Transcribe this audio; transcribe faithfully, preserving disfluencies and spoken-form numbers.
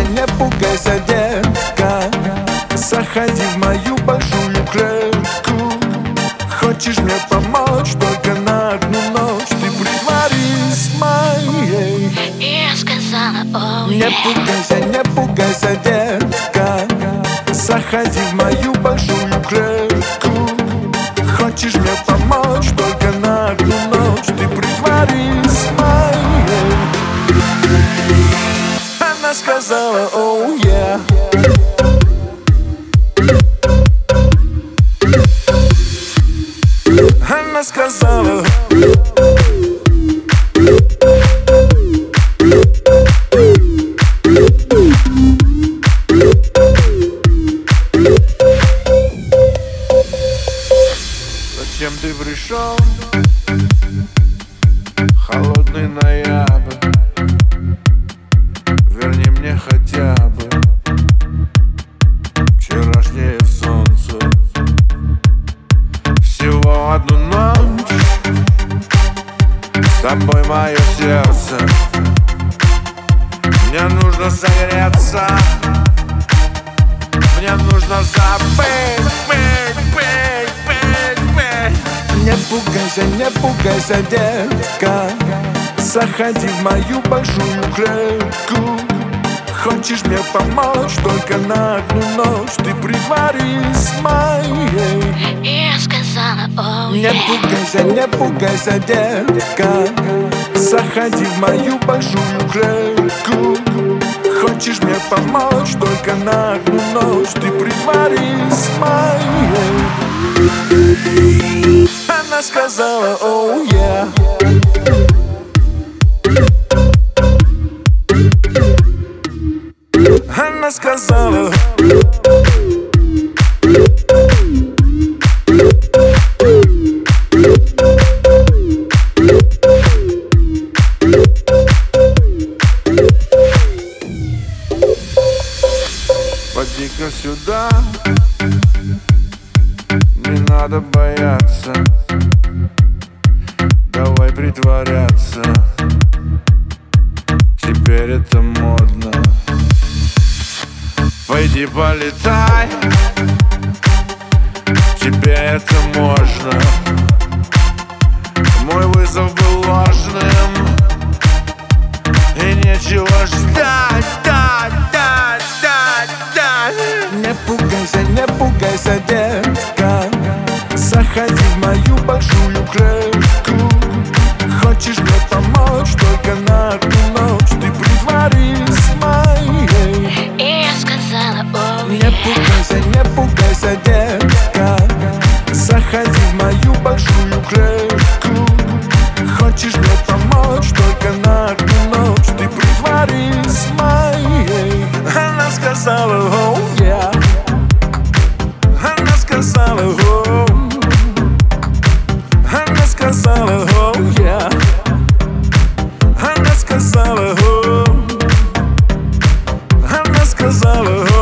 не пугайся, детка. Заходи в мою большую клетку. Хочешь мне помочь только на одну ночь? Ты притворись моей. И я сказала, оу, Не пугайся, не пугайся, детка. Заходи в мою большую клетку. Хочешь мне помочь только на одну ночь? Ты притворись моей. Она сказала, оу, yeah. Она сказала, зачем ты пришел? Холодный ноябрь. Верни мне хотя бы вчерашнее солнце. Всего одну ночь с тобой мое сердце. Мне нужно согреться. Мне нужно забыть, быть, быть, быть, быть. Не пугайся, не пугайся, детка. Заходи в мою большую клетку. Хочешь мне помочь только на одну ночь? Ты притворись моей. и я сказала, оу, Не пугайся, не пугайся, детка. Заходи в мою большую клетку. Хочешь мне помочь только на одну ночь? Ты притворись моей. Она сказала, оу, yeah. Она сказала, поди-ка сюда, не надо бояться, давай притворяться. Теперь это модно. Пойди полетай, тебе это можно. Мой вызов был ложным, и нечего ждать, ждать, ждать, ждать, ждать. Не пугайся, не пугайся, детка. Заходи в мою большую клетку. Хочешь мне помочь только на одну ночь? Ты притворись моей. и я сказала, оу, Не пугайся, не пугайся, детка. Заходи в мою большую клетку. Хочешь мне помочь только на одну ночь? Ты притворись моей. Она сказала, оу, yeah. Она сказала, оу. Она сказала, оу, yeah. Она сказала, оу. Она сказала, оу.